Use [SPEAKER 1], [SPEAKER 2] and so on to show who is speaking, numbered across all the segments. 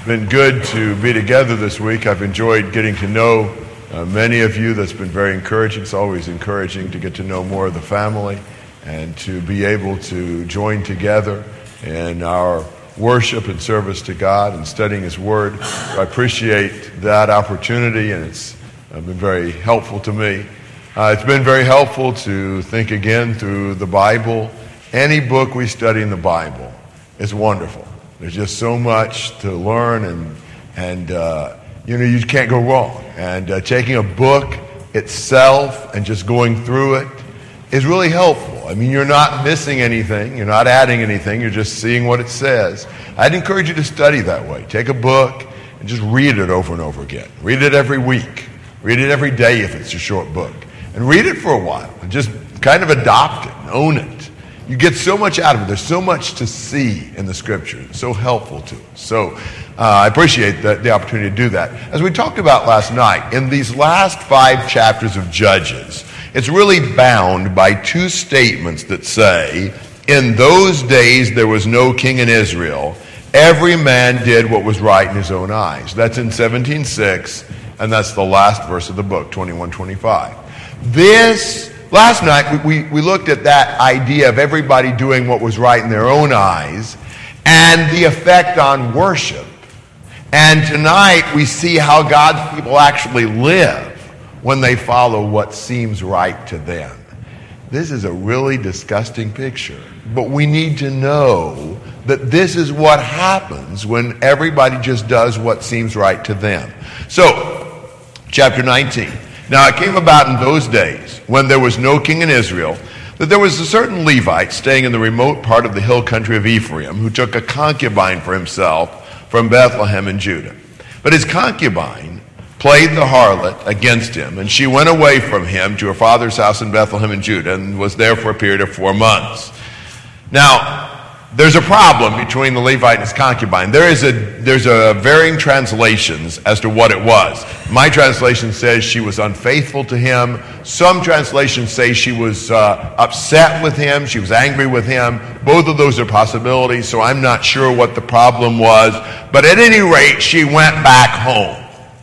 [SPEAKER 1] been good to be together this week. I've enjoyed getting to know many of you. That's been very encouraging. It's always encouraging to get to know more of the family and to be able to join together in our worship and service to God and studying His Word. I appreciate that opportunity, and it's been very helpful to me. It's been very helpful to think again through the Bible. Any book we study in the Bible is wonderful. There's just so much to learn, and you can't go wrong. And taking a book itself and just going through it is really helpful. I mean, you're not missing anything. You're not adding anything. You're just seeing what it says. I'd encourage you to study that way. Take a book and just read it over and over again. Read it every week. Read it every day if it's a short book. And read it for a while. And just kind of adopt it and own it. You get so much out of it. There's so much to see in the Scripture. It's so helpful to us. So I appreciate the opportunity to do that. As we talked about last night, in these last 5 chapters of Judges, it's really bound by 2 statements that say, in those days there was no king in Israel. Every man did what was right in his own eyes. That's in 17:6, and that's the last verse of the book, 21:25. Last night, we looked at that idea of everybody doing what was right in their own eyes and the effect on worship. And tonight, we see how God's people actually live when they follow what seems right to them. This is a really disgusting picture, but we need to know that this is what happens when everybody just does what seems right to them. So, chapter 19. Now it came about in those days, when there was no king in Israel, that there was a certain Levite staying in the remote part of the hill country of Ephraim, who took a concubine for himself from Bethlehem in Judah. But his concubine played the harlot against him, and she went away from him to her father's house in Bethlehem in Judah, and was there for a period of 4 months. Now, there's a problem between the Levite and his concubine. There's a varying translations as to what it was. My translation says she was unfaithful to him. Some translations say she was upset with him. She was angry with him. Both of those are possibilities, so I'm not sure what the problem was. But at any rate, she went back home.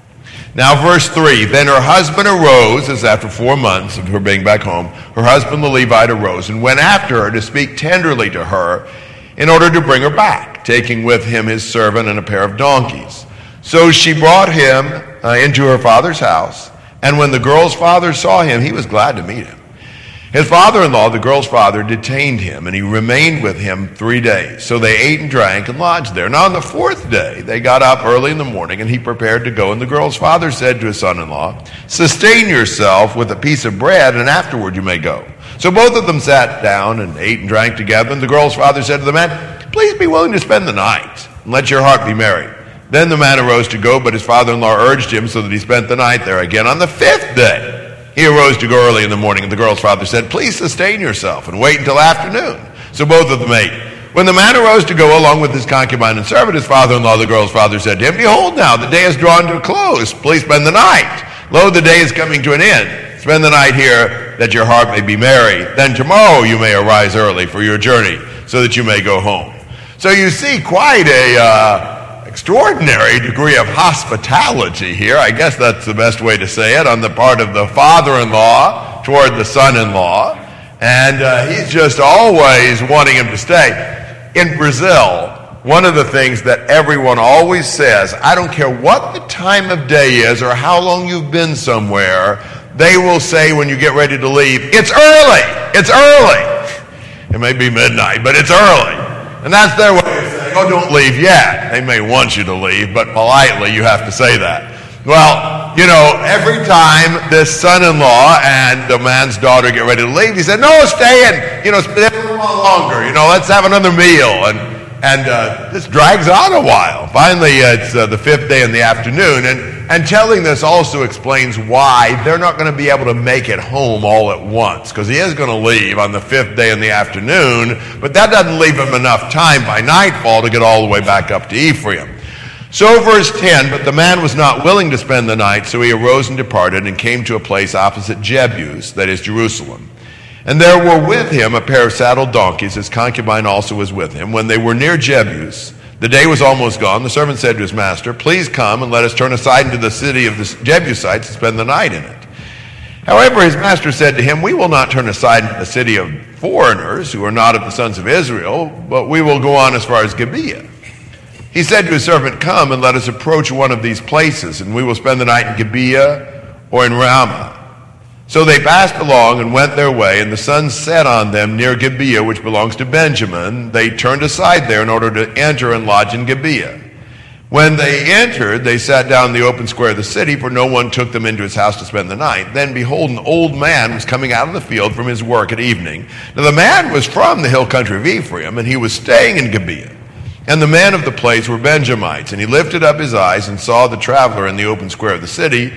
[SPEAKER 1] Now, verse 3, then her husband arose, as after 4 months of her being back home, her husband the Levite arose and went after her to speak tenderly to her, in order to bring her back, taking with him his servant and a pair of donkeys. So she brought him into her father's house, and when the girl's father saw him, he was glad to meet him. His father-in-law, the girl's father, detained him, and he remained with him 3 days. So they ate and drank and lodged there. Now on the 4th day, they got up early in the morning, and he prepared to go. And the girl's father said to his son-in-law, sustain yourself with a piece of bread, and afterward you may go. So both of them sat down and ate and drank together. And the girl's father said to the man, please be willing to spend the night, and let your heart be merry. Then the man arose to go, but his father-in-law urged him, so that he spent the night there. Again, on the 5th day, he arose to go early in the morning, and the girl's father said, please sustain yourself, and wait until afternoon. So both of them ate. When the man arose to go along with his concubine and servant, his father-in-law, the girl's father, said to him, behold now, the day is drawn to a close. Please spend the night. Lo, the day is coming to an end. Spend the night here, that your heart may be merry. Then tomorrow you may arise early for your journey, so that you may go home. So you see quite a extraordinary degree of hospitality here. I guess that's the best way to say it, on the part of the father-in-law toward the son-in-law. And he's just always wanting him to stay. In Brazil, one of the things that everyone always says, I don't care what the time of day is or how long you've been somewhere, they will say when you get ready to leave, it's early, it's early. It may be midnight, but it's early. And that's their way of saying, oh, don't leave yet. They may want you to leave, but politely you have to say that. Well, every time this son-in-law and the man's daughter get ready to leave, he said, no, stay and, stay a little longer. Let's have another meal. And this drags on a while. Finally, it's the 5th day in the afternoon. And telling this also explains why they're not going to be able to make it home all at once. Because he is going to leave on the 5th day in the afternoon. But that doesn't leave him enough time by nightfall to get all the way back up to Ephraim. So verse 10, but the man was not willing to spend the night. So he arose and departed and came to a place opposite Jebus, that is Jerusalem. And there were with him a pair of saddled donkeys. His concubine also was with him. When they were near Jebus, The day was almost gone. The servant said to his master, "Please come and let us turn aside into the city of the Jebusites and spend the night in it." However, his master said to him, "We will not turn aside into the city of foreigners who are not of the sons of Israel, but we will go on as far as Gibeah." He said to his servant, "Come and let us approach one of these places, and we will spend the night in Gibeah or in Ramah." So they passed along and went their way, and the sun set on them near Gibeah, which belongs to Benjamin. They turned aside there in order to enter and lodge in Gibeah. When they entered, they sat down in the open square of the city, for no one took them into his house to spend the night. Then, behold, an old man was coming out of the field from his work at evening. Now the man was from the hill country of Ephraim, and he was staying in Gibeah. And the men of the place were Benjamites. And he lifted up his eyes and saw the traveler in the open square of the city.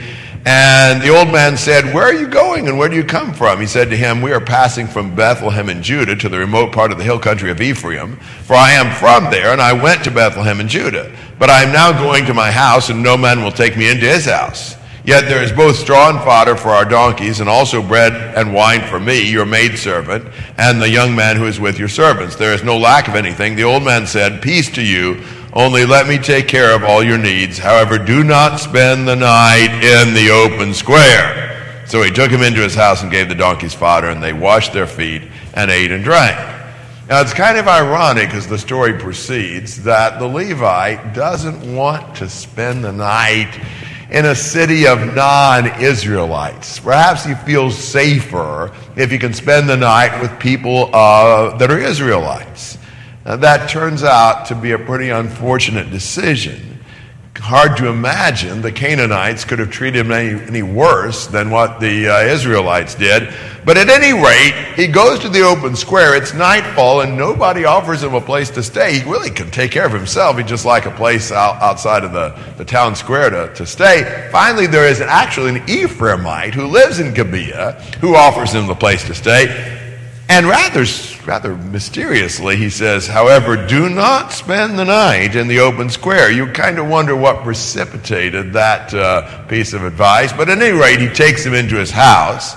[SPEAKER 1] And the old man said, "Where are you going, and where do you come from?" He said to him, "We are passing from Bethlehem in Judah to the remote part of the hill country of Ephraim, for I am from there, and I went to Bethlehem in Judah. But I am now going to my house, and no man will take me into his house. Yet there is both straw and fodder for our donkeys, and also bread and wine for me, your maidservant, and the young man who is with your servants. There is no lack of anything." The old man said, "Peace to you. Only let me take care of all your needs. However, do not spend the night in the open square." So he took him into his house and gave the donkeys fodder, and they washed their feet and ate and drank. Now, it's kind of ironic as the story proceeds that the Levite doesn't want to spend the night in a city of non-Israelites. Perhaps he feels safer if he can spend the night with people that are Israelites. Now, that turns out to be a pretty unfortunate decision. Hard to imagine the Canaanites could have treated him any worse than what the Israelites did. But at any rate, he goes to the open square. It's nightfall, and nobody offers him a place to stay. He really can take care of himself. He'd just like a place outside of the town square to stay. Finally, there is actually an Ephraimite who lives in Gibeah who offers him the place to stay. And rather mysteriously, he says, "However, do not spend the night in the open square." You kind of wonder what precipitated that piece of advice. But at any rate, he takes him into his house.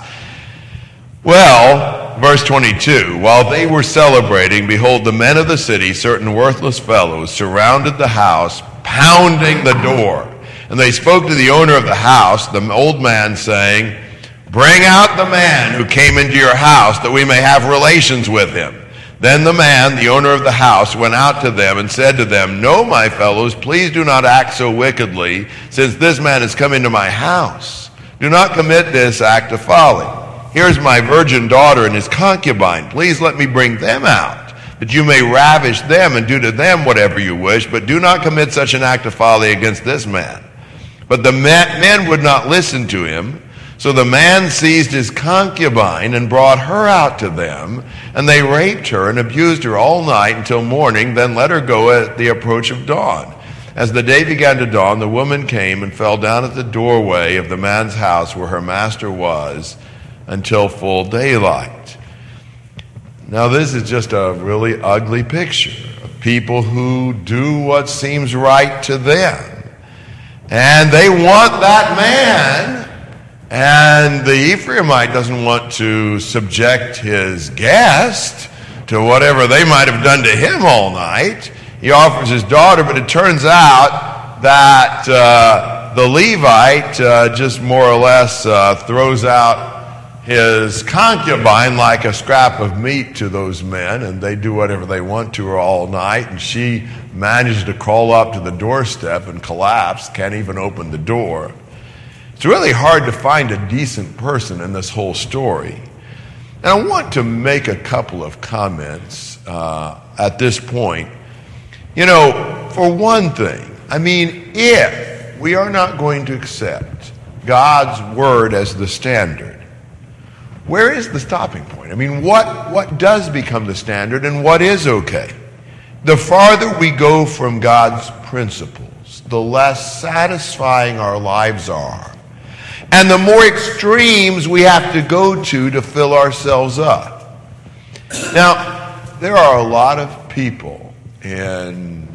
[SPEAKER 1] Well, verse 22, while they were celebrating, behold, the men of the city, certain worthless fellows, surrounded the house, pounding the door. And they spoke to the owner of the house, the old man, saying, "Bring out the man who came into your house, that we may have relations with him." Then the man, the owner of the house, went out to them and said to them, "No, my fellows, please do not act so wickedly, since this man has come into my house. Do not commit this act of folly. Here's my virgin daughter and his concubine. Please let me bring them out, that you may ravish them and do to them whatever you wish, but do not commit such an act of folly against this man." But the men would not listen to him. So the man seized his concubine and brought her out to them, and they raped her and abused her all night until morning, then let her go at the approach of dawn. As the day began to dawn, the woman came and fell down at the doorway of the man's house where her master was until full daylight. Now, this is just a really ugly picture of people who do what seems right to them. And they want that man. And the Ephraimite doesn't want to subject his guest to whatever they might have done to him all night. He offers his daughter, but it turns out that the Levite just more or less throws out his concubine like a scrap of meat to those men, and they do whatever they want to her all night, and she manages to crawl up to the doorstep and collapse, can't even open the door. It's really hard to find a decent person in this whole story. And I want to make a couple of comments at this point. You know, for one thing, I mean, if we are not going to accept God's word as the standard, where is the stopping point? I mean, what does become the standard and what is okay? The farther we go from God's principles, the less satisfying our lives are. And the more extremes we have to go to fill ourselves up. Now, there are a lot of people in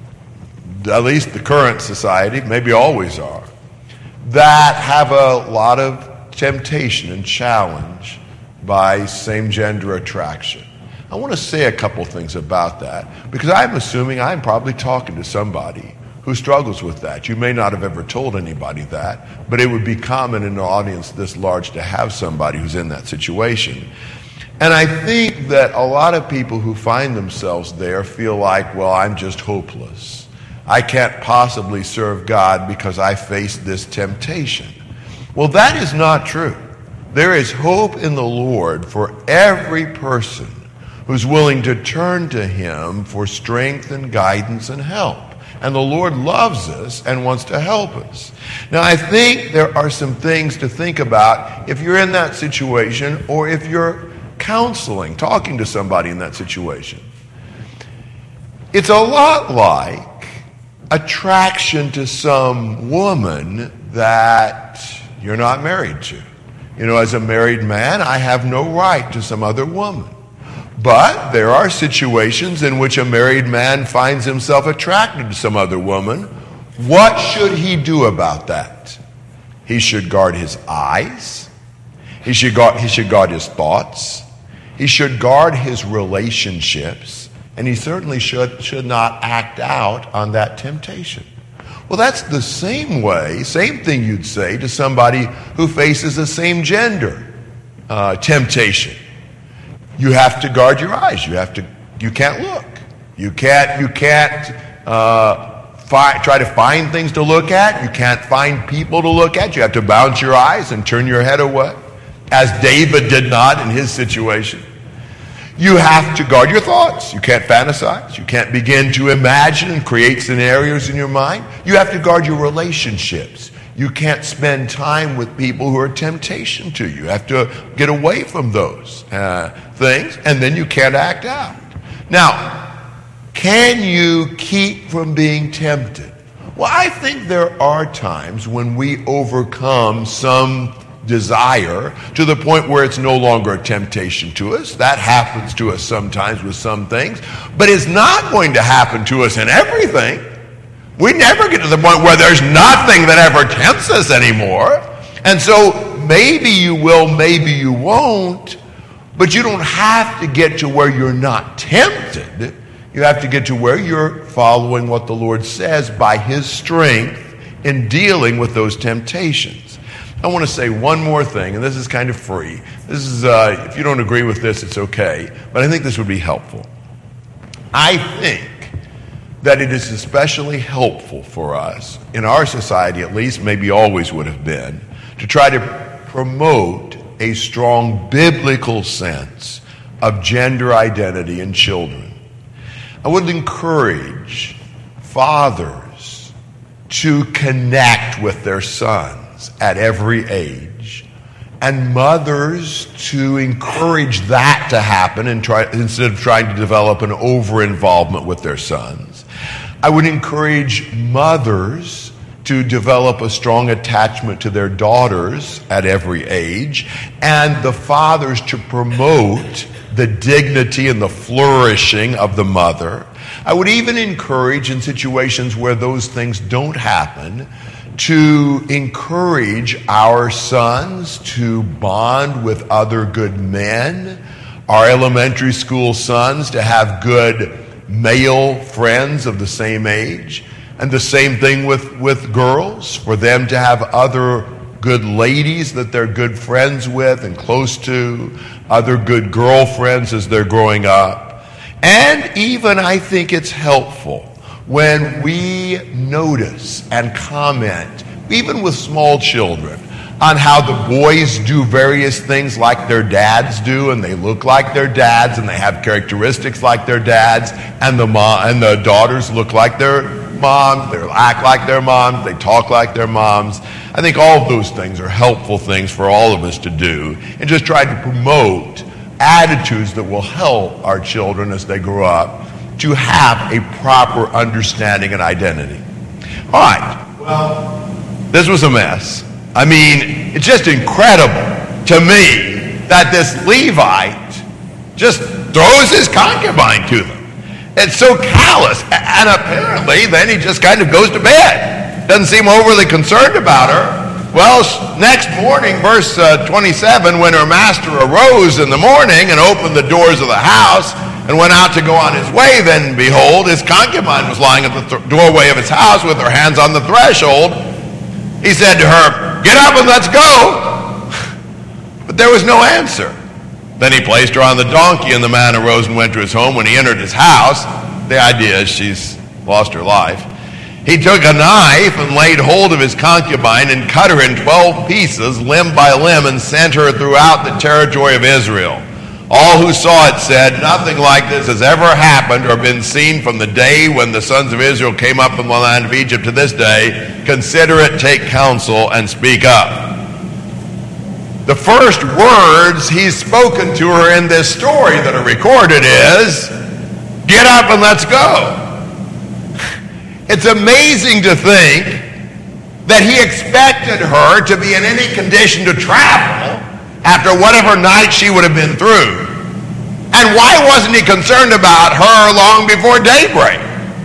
[SPEAKER 1] at least the current society, maybe always are, that have a lot of temptation and challenge by same-gender attraction. I want to say a couple things about that, because I'm assuming I'm probably talking to somebody who struggles with that. You may not have ever told anybody that, but it would be common in an audience this large to have somebody who's in that situation. And I think that a lot of people who find themselves there feel like, well, I'm just hopeless. I can't possibly serve God because I face this temptation. Well, that is not true. There is hope in the Lord for every person who's willing to turn to Him for strength and guidance and help. And the Lord loves us and wants to help us. Now, I think there are some things to think about if you're in that situation, or if you're counseling, talking to somebody in that situation. It's a lot like attraction to some woman that you're not married to. You know, as a married man, I have no right to some other woman. But there are situations in which a married man finds himself attracted to some other woman. What should he do about that? He should guard his eyes. He should guard his thoughts. He should guard his relationships. And he certainly should not act out on that temptation. Well, that's the same thing you'd say to somebody who faces the same gender temptation. You have to guard your eyes. You can't look. You can't try to find things to look at. You can't find people to look at. You have to bounce your eyes and turn your head away, as David did not in his situation. You have to guard your thoughts. You can't fantasize. You can't begin to imagine and create scenarios in your mind. You have to guard your relationships. You can't spend time with people who are a temptation to you. You have to get away from those things, and then you can't act out. Now, can you keep from being tempted? Well, I think there are times when we overcome some desire to the point where it's no longer a temptation to us. That happens to us sometimes with some things, but it's not going to happen to us in everything. We never get to the point where there's nothing that ever tempts us anymore. And so maybe you will, maybe you won't, but you don't have to get to where you're not tempted. You have to get to where you're following what the Lord says by His strength in dealing with those temptations. I want to say one more thing, and this is kind of free. This is, if you don't agree with this, it's okay, but I think this would be helpful. I think that it is especially helpful for us, in our society at least, maybe always would have been, to try to promote a strong biblical sense of gender identity in children. I would encourage fathers to connect with their sons at every age, and mothers to encourage that to happen instead of trying to develop an over-involvement with their sons. I would encourage mothers to develop a strong attachment to their daughters at every age, and the fathers to promote the dignity and the flourishing of the mother. I would even encourage, in situations where those things don't happen, to encourage our sons to bond with other good men, our elementary school sons to have good male friends of the same age, and the same thing with girls, for them to have other good ladies that they're good friends with and close to, other good girlfriends as they're growing up. And even I think it's helpful when we notice and comment, even with small children, on how the boys do various things like their dads do, and they look like their dads, and they have characteristics like their dads, and the daughters look like their moms, they act like their moms, they talk like their moms. I think all of those things are helpful things for all of us to do, and just try to promote attitudes that will help our children as they grow up to have a proper understanding and identity. All right, well, this was a mess. I mean, it's just incredible to me that this Levite just throws his concubine to them. It's so callous. And apparently then he just kind of goes to bed. Doesn't seem overly concerned about her. Well, next morning, verse 27, when her master arose in the morning and opened the doors of the house and went out to go on his way, then behold, his concubine was lying at the doorway of his house with her hands on the threshold. He said to her, "Get up and let's go." But there was no answer. Then he placed her on the donkey, and the man arose and went to his home. When he entered his house, the idea is she's lost her life. He took a knife and laid hold of his concubine and cut her in 12 pieces, limb by limb, and sent her throughout the territory of Israel. All who saw it said, "Nothing like this has ever happened or been seen from the day when the sons of Israel came up from the land of Egypt to this day. Consider it, take counsel, and speak up." The first words he's spoken to her in this story that are recorded is, "Get up and let's go." It's amazing to think that he expected her to be in any condition to travel after whatever night she would have been through. And why wasn't he concerned about her long before daybreak?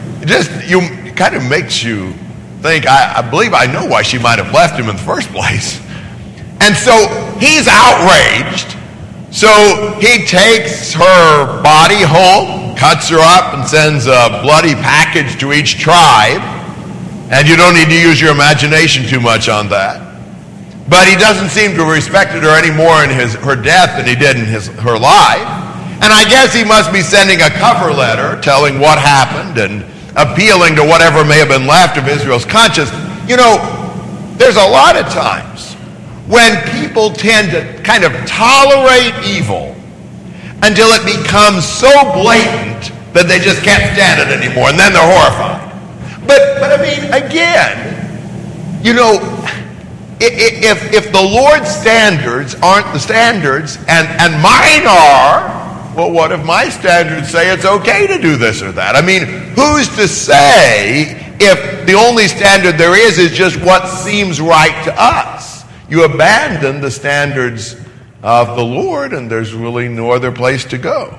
[SPEAKER 1] It kind of makes you think, I believe I know why she might have left him in the first place. And so he's outraged. So he takes her body home, cuts her up, and sends a bloody package to each tribe. And you don't need to use your imagination too much on that. But he doesn't seem to have respected her any more in her death than he did in her life. And I guess he must be sending a cover letter telling what happened and appealing to whatever may have been left of Israel's conscience. You know, there's a lot of times when people tend to kind of tolerate evil until it becomes so blatant that they just can't stand it anymore, and then they're horrified. But I mean, again, you know, if the Lord's standards aren't the standards, and mine are, well, what if my standards say it's okay to do this or that? I mean, who's to say if the only standard there is just what seems right to us? You abandon the standards of the Lord, and there's really no other place to go.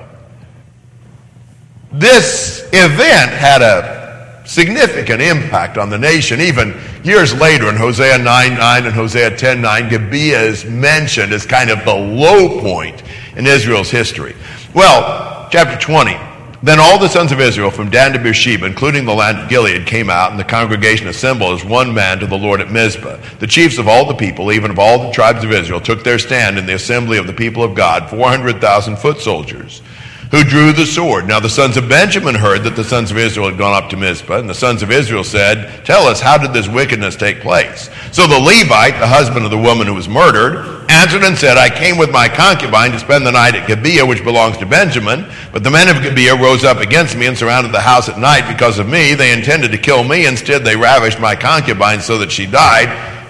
[SPEAKER 1] This event had a significant impact on the nation. Even years later in Hosea 9:9 and Hosea 10:9, Gibeah is mentioned as kind of the low point in Israel's history. Well, chapter 20. Then all the sons of Israel from Dan to Beersheba, including the land of Gilead, came out, and the congregation assembled as one man to the Lord at Mizpah. The chiefs of all the people, even of all the tribes of Israel, took their stand in the assembly of the people of God, 400,000 foot soldiers, who drew the sword. Now the sons of Benjamin heard that the sons of Israel had gone up to Mizpah, and the sons of Israel said, "Tell us, how did this wickedness take place?" So the Levite, the husband of the woman who was murdered, answered and said, "I came with my concubine to spend the night at Gibeah, which belongs to Benjamin. But the men of Gibeah rose up against me and surrounded the house at night because of me. They intended to kill me. Instead, they ravished my concubine so that she died."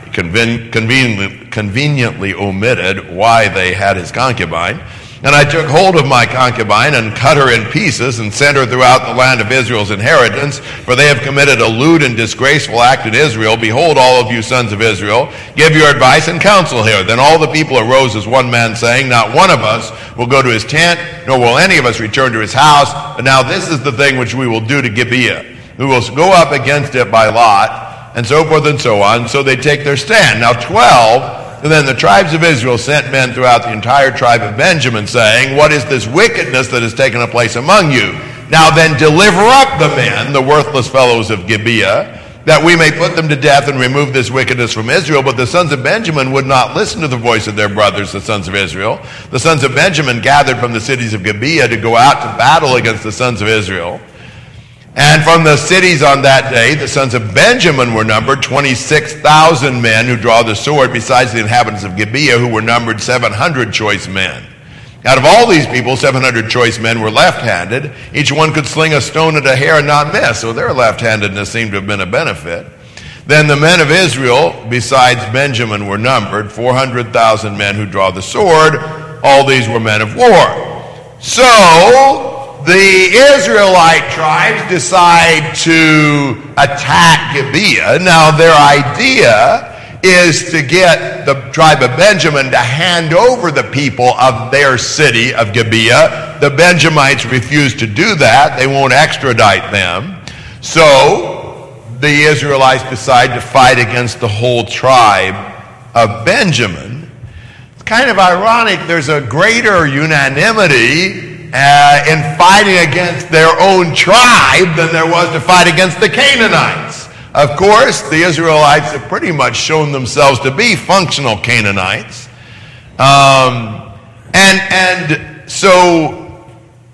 [SPEAKER 1] Conveniently omitted why they had his concubine. "And I took hold of my concubine and cut her in pieces and sent her throughout the land of Israel's inheritance, for they have committed a lewd and disgraceful act in Israel. Behold, all of you sons of Israel, give your advice and counsel here." Then all the people arose as one man, saying, "Not one of us will go to his tent, nor will any of us return to his house. But now this is the thing which we will do to Gibeah. We will go up against it by lot," and so forth and so on. So they take their stand. Now 12... And then the tribes of Israel sent men throughout the entire tribe of Benjamin, saying, "What is this wickedness that has taken place among you? Now then deliver up the men, the worthless fellows of Gibeah, that we may put them to death and remove this wickedness from Israel." But the sons of Benjamin would not listen to the voice of their brothers, the sons of Israel. The sons of Benjamin gathered from the cities of Gibeah to go out to battle against the sons of Israel. And from the cities on that day, the sons of Benjamin were numbered 26,000 men who draw the sword, besides the inhabitants of Gibeah, who were numbered 700 choice men. Out of all these people, 700 choice men were left-handed. Each one could sling a stone at a hair and not miss, so their left-handedness seemed to have been a benefit. Then the men of Israel, besides Benjamin, were numbered 400,000 men who draw the sword. All these were men of war. So the Israelite tribes decide to attack Gibeah. Now their idea is to get the tribe of Benjamin to hand over the people of their city of Gibeah. The Benjamites refuse to do that. They won't extradite them. So the Israelites decide to fight against the whole tribe of Benjamin. It's kind of ironic. There's a greater unanimity in fighting against their own tribe than there was to fight against the Canaanites. Of course, the Israelites have pretty much shown themselves to be functional Canaanites. And so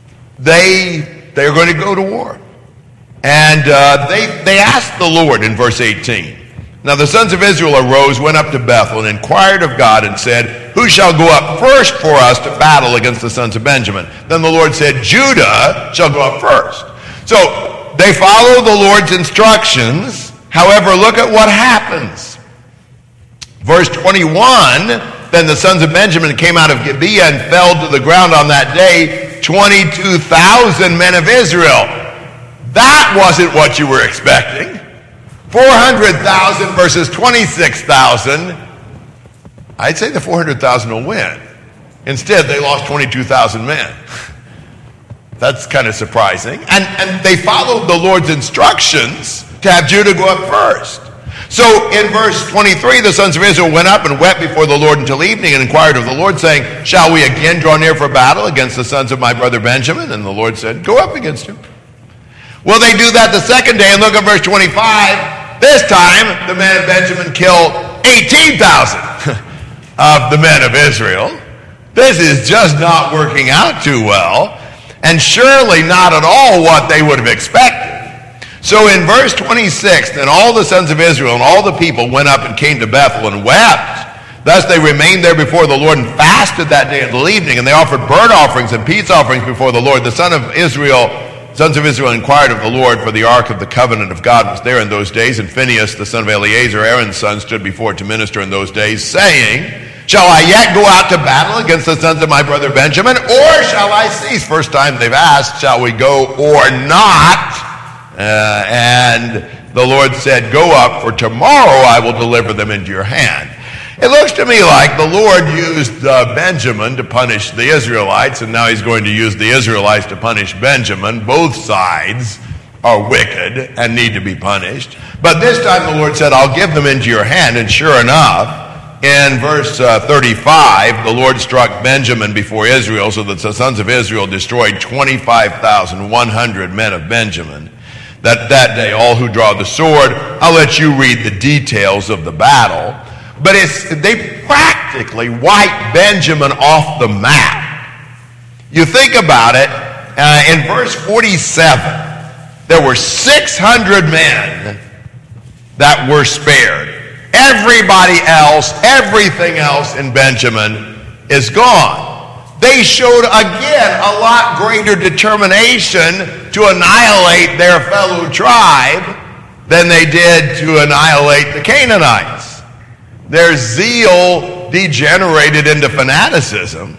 [SPEAKER 1] they're going to go to war. And they asked the Lord in verse 18. Now the sons of Israel arose, went up to Bethel, and inquired of God and said, who shall go up first for us to battle against the sons of Benjamin? Then the Lord said, Judah shall go up first. So they follow the Lord's instructions. However, look at what happens. Verse 21, then the sons of Benjamin came out of Gibeah and fell to the ground on that day 22,000 men of Israel. That wasn't what you were expecting. 400,000 versus 26,000. I'd say the 400,000 will win. Instead, they lost 22,000 men. That's kind of surprising. And they followed the Lord's instructions to have Judah go up first. So in verse 23, the sons of Israel went up and wept before the Lord until evening and inquired of the Lord, saying, shall we again draw near for battle against the sons of my brother Benjamin? And the Lord said, go up against him. Well, they do that the second day, and look at verse 25. This time, the men of Benjamin killed 18,000 of the men of Israel. This is just not working out too well, and surely not at all what they would have expected. So in verse 26, then all the sons of Israel and all the people went up and came to Bethel and wept. Thus they remained there before the Lord and fasted that day until evening, and they offered burnt offerings and peace offerings before the Lord. The sons of Israel inquired of the Lord, for the ark of the covenant of God was there in those days, and Phinehas, the son of Eleazar, Aaron's son, stood before it to minister in those days, saying, shall I yet go out to battle against the sons of my brother Benjamin, or shall I cease? First time they've asked, shall we go or not? And the Lord said, go up, for tomorrow I will deliver them into your hand. It looks to me like the Lord used Benjamin to punish the Israelites, and now he's going to use the Israelites to punish Benjamin. Both sides are wicked and need to be punished. But this time the Lord said, I'll give them into your hand. And sure enough, in verse 35, the Lord struck Benjamin before Israel, so that the sons of Israel destroyed 25,100 men of Benjamin. That day, all who draw the sword, I'll let you read the details of the battle. But they practically wiped Benjamin off the map. You think about it, in verse 47, there were 600 men that were spared. Everybody else, everything else in Benjamin is gone. They showed again a lot greater determination to annihilate their fellow tribe than they did to annihilate the Canaanites. Their zeal degenerated into fanaticism.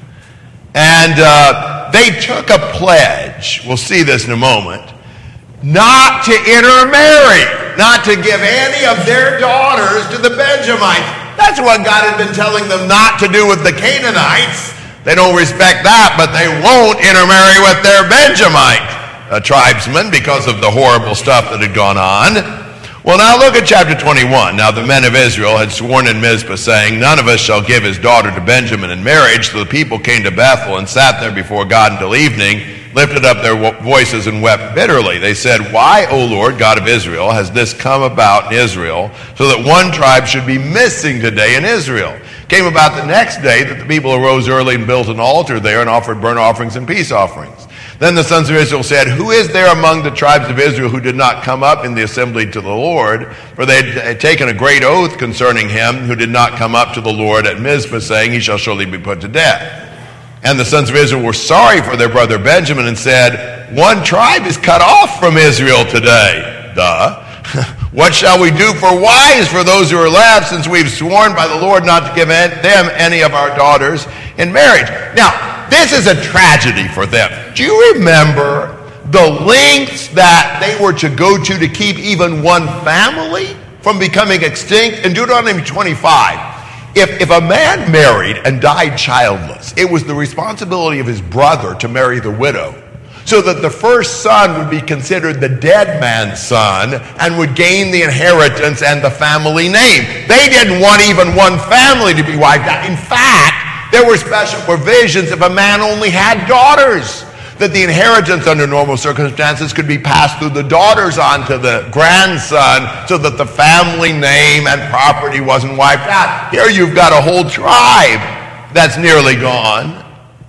[SPEAKER 1] And they took a pledge, we'll see this in a moment, not to intermarry, not to give any of their daughters to the Benjamites. That's what God had been telling them not to do with the Canaanites. They don't respect that, but they won't intermarry with their Benjamite tribesmen because of the horrible stuff that had gone on. Well, now look at chapter 21. Now the men of Israel had sworn in Mizpah, saying, none of us shall give his daughter to Benjamin in marriage. So the people came to Bethel and sat there before God until evening, lifted up their voices and wept bitterly. They said, why, O Lord, God of Israel, has this come about in Israel, so that one tribe should be missing today in Israel? It came about the next day that the people arose early and built an altar there and offered burnt offerings and peace offerings. Then the sons of Israel said, who is there among the tribes of Israel who did not come up in the assembly to the Lord? For they had taken a great oath concerning him who did not come up to the Lord at Mizpah, saying, he shall surely be put to death. And the sons of Israel were sorry for their brother Benjamin and said, one tribe is cut off from Israel today. What shall we do for wives for those who are left, since we've sworn by the Lord not to give them any of our daughters in marriage? Now, this is a tragedy for them. Do you remember the lengths that they were to go to keep even one family from becoming extinct? In Deuteronomy 25, if a man married and died childless, it was the responsibility of his brother to marry the widow. so that the first son would be considered the dead man's son and would gain the inheritance and the family name. They didn't want even one family to be wiped out. In fact, there were special provisions if a man only had daughters, that the inheritance under normal circumstances could be passed through the daughters on to the grandson so that the family name and property wasn't wiped out. Here you've got a whole tribe that's nearly gone.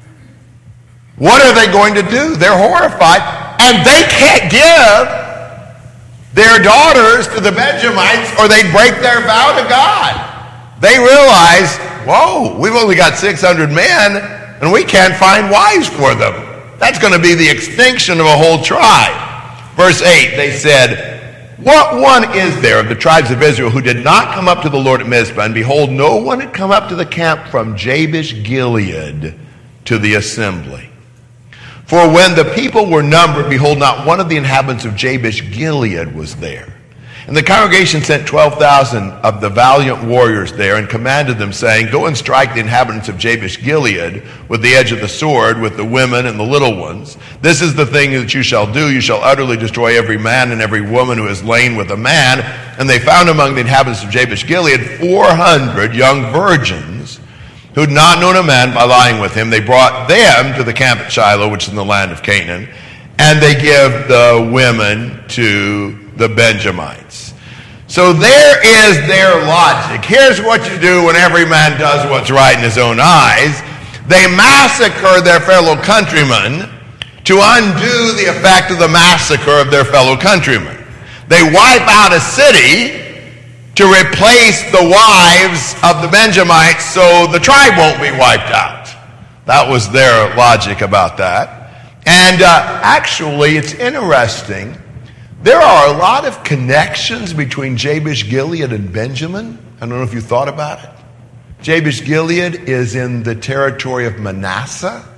[SPEAKER 1] What are they going to do? They're horrified, and they can't give their daughters to the Benjamites or they'd break their vow to God. They realize, whoa, we've only got 600 men and we can't find wives for them. That's going to be the extinction of a whole tribe. Verse 8, they said, what one is there of the tribes of Israel who did not come up to the Lord at Mizpah? And behold, no one had come up to the camp from Jabesh Gilead to the assembly. For when the people were numbered, behold, not one of the inhabitants of Jabesh Gilead was there. And the congregation sent 12,000 of the valiant warriors there and commanded them, saying, go and strike the inhabitants of Jabesh Gilead with the edge of the sword, with the women and the little ones. This is the thing that you shall do. You shall utterly destroy every man and every woman who has lain with a man. And they found among the inhabitants of Jabesh Gilead 400 young virgins who had not known a man by lying with him. They brought them to the camp at Shiloh, which is in the land of Canaan, and they give the women to the Benjamites. So there is their logic. Here's what you do when every man does what's right in his own eyes. They massacre their fellow countrymen to undo the effect of the massacre of their fellow countrymen. They wipe out a city to replace the wives of the Benjamites so the tribe won't be wiped out. That was their logic about that. And actually, it's interesting. There are a lot of connections between Jabesh Gilead and Benjamin. I don't know if you thought about it. Jabesh Gilead is in the territory of Manasseh.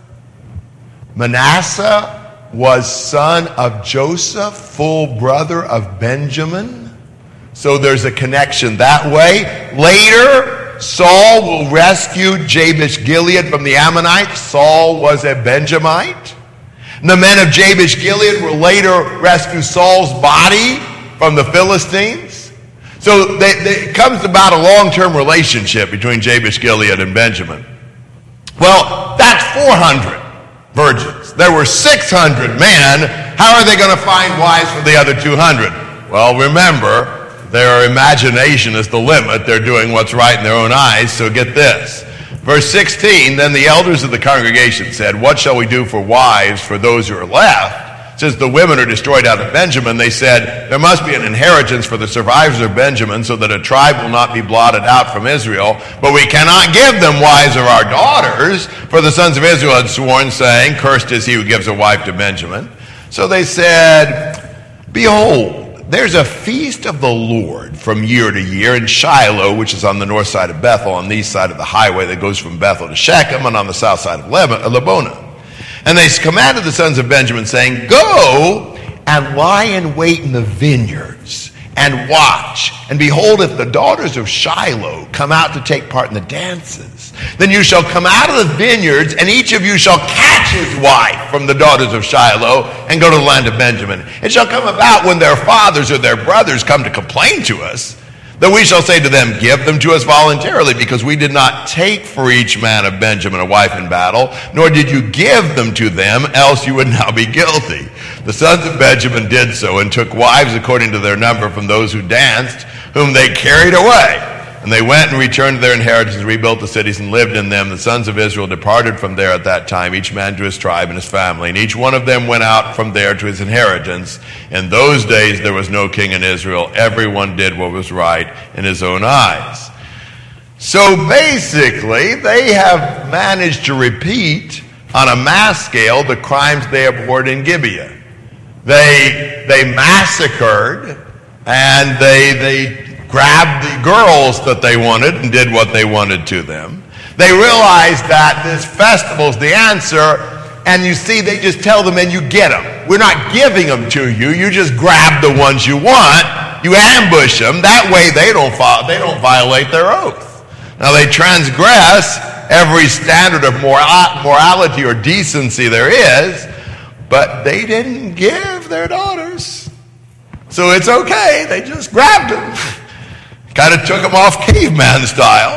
[SPEAKER 1] Manasseh was son of Joseph, full brother of Benjamin. So there's a connection that way. Later, Saul will rescue Jabesh Gilead from the Ammonites. Saul was a Benjamite. The men of Jabesh Gilead will later rescue Saul's body from the Philistines. So it comes about a long-term relationship between Jabesh Gilead and Benjamin. Well, that's 400 virgins. There were 600 men. How are they going to find wives for the other 200? Well, remember, their imagination is the limit. They're doing what's right in their own eyes. So get this. Verse 16, then the elders of the congregation said, what shall we do for wives for those who are left? Since the women are destroyed out of Benjamin, they said, there must be an inheritance for the survivors of Benjamin so that a tribe will not be blotted out from Israel. But we cannot give them wives of our daughters, for the sons of Israel had sworn, saying, cursed is he who gives a wife to Benjamin. So they said, behold, there's a feast of the Lord from year to year in Shiloh, which is on the north side of Bethel, on the east side of the highway that goes from Bethel to Shechem, and on the south side of Lebonah. And they commanded the sons of Benjamin, saying, go and lie in wait in the vineyards and watch. And behold, if the daughters of Shiloh come out to take part in the dances, then you shall come out of the vineyards, and each of you shall catch his wife from the daughters of Shiloh and go to the land of Benjamin. It shall come about when their fathers or their brothers come to complain to us, that we shall say to them, give them to us voluntarily, because we did not take for each man of Benjamin a wife in battle, nor did you give them to them, else you would now be guilty. The sons of Benjamin did so, and took wives according to their number from those who danced, whom they carried away. And they went and returned to their inheritance, rebuilt the cities, and lived in them. The sons of Israel departed from there at that time, each man to his tribe and his family. And each one of them went out from there to his inheritance. In those days there was no king in Israel. Everyone did what was right in his own eyes. So basically, they have managed to repeat on a mass scale the crimes they abhorred in Gibeah. They massacred, and they grabbed the girls that they wanted and did what they wanted to them. They realized that this festival's the answer, and you see, they just tell them, and you get them. We're not giving them to you. You just grab the ones you want. You ambush them. That way they don't violate their oath. Now, they transgress every standard of morality or decency there is, But they didn't give their daughters. So it's okay. They just grabbed them. Kind of took them off caveman style.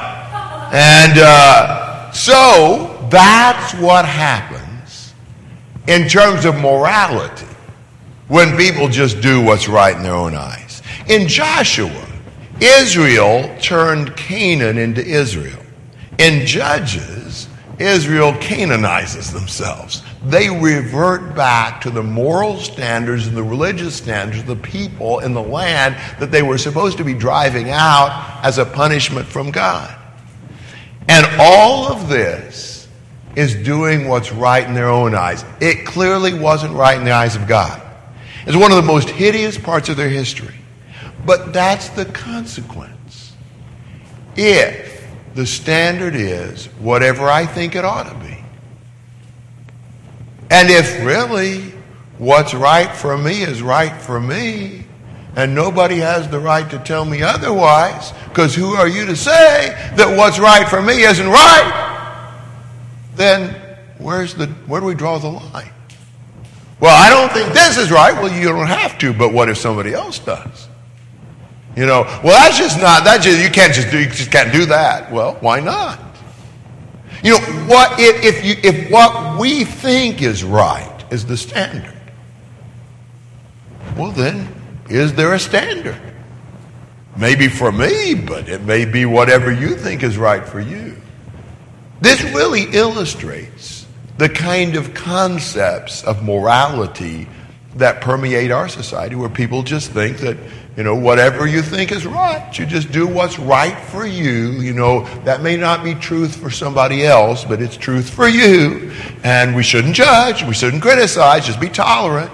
[SPEAKER 1] And so that's what happens in terms of morality when people just do what's right in their own eyes. In Joshua, Israel turned Canaan into Israel. In Judges, Israel Canaanizes themselves. They revert back to the moral standards and the religious standards of the people in the land that they were supposed to be driving out as a punishment from God. And all of this is doing what's right in their own eyes. It clearly wasn't right in the eyes of God. It's one of the most hideous parts of their history. But that's the consequence. If the standard is whatever I think it ought to be, and if really what's right for me is right for me, and nobody has the right to tell me otherwise, because who are you to say that what's right for me isn't right? Then where do we draw the line? Well, I don't think this is right. Well, you don't have to, but what if somebody else does? You know, well, you just can't do that. Well, why not? You know, what if what we think is right is the standard? Well, then, is there a standard? Maybe for me, but it may be whatever you think is right for you. This really illustrates the kind of concepts of morality that permeate our society, where people just think that, you know, whatever you think is right, you just do what's right for you. You know, that may not be truth for somebody else, but it's truth for you. And we shouldn't judge, we shouldn't criticize, just be tolerant.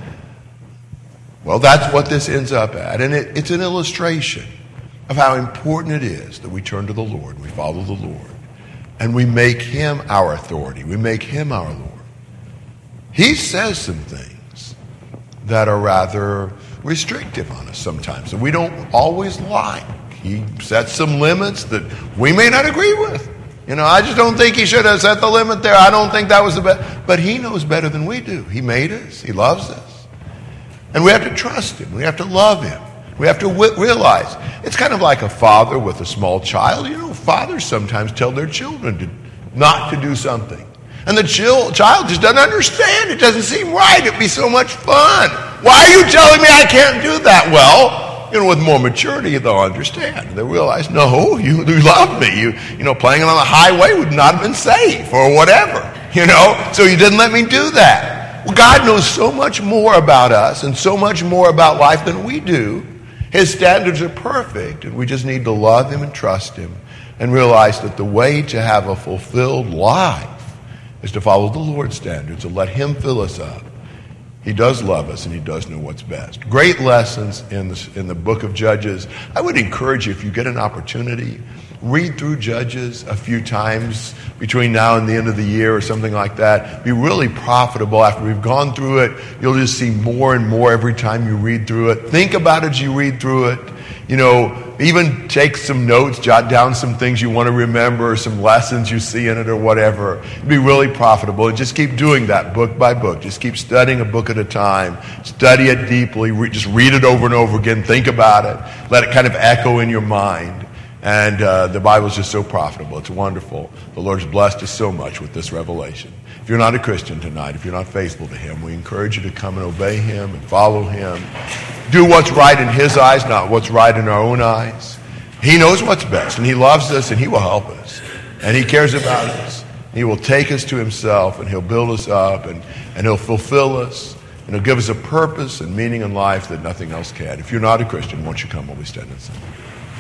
[SPEAKER 1] Well, that's what this ends up at. And it's an illustration of how important it is that we turn to the Lord, we follow the Lord, and we make Him our authority, we make Him our Lord. He says some things that are rather restrictive on us sometimes, and we don't always like. He sets some limits that we may not agree with. You know, I just don't think He should have set the limit there. I don't think that was the best. But He knows better than we do. He made us. He loves us. And we have to trust Him. We have to love Him. We have to realize it's kind of like a father with a small child. You know, fathers sometimes tell their children not to do something. And the child just doesn't understand. It doesn't seem right. It'd be so much fun. Why are you telling me I can't do that? Well, you know, with more maturity, they'll understand. They'll realize, no, you love me. You know, playing on the highway would not have been safe or whatever, you know, so you didn't let me do that. Well, God knows so much more about us and so much more about life than we do. His standards are perfect, and we just need to love Him and trust Him and realize that the way to have a fulfilled life is to follow the Lord's standards and let Him fill us up. He does love us, and He does know what's best. Great lessons in the book of Judges. I would encourage you, if you get an opportunity, read through Judges a few times between now and the end of the year or something like that. Be really profitable. After we've gone through it, you'll just see more and more every time you read through it. Think about it as you read through it. You know, even take some notes, jot down some things you want to remember, some lessons you see in it or whatever. It'd be really profitable. And just keep doing that book by book. Just keep studying a book at a time. Study it deeply. Just read it over and over again. Think about it. Let it kind of echo in your mind. And the Bible is just so profitable. It's wonderful. The Lord's blessed us so much with this revelation. If you're not a Christian tonight, if you're not faithful to Him, we encourage you to come and obey Him and follow Him. Do what's right in His eyes, not what's right in our own eyes. He knows what's best, and He loves us, and He will help us. And He cares about us. He will take us to Himself, and He'll build us up, and He'll fulfill us, and He'll give us a purpose and meaning in life that nothing else can. If you're not a Christian, won't you come while we stand and sing?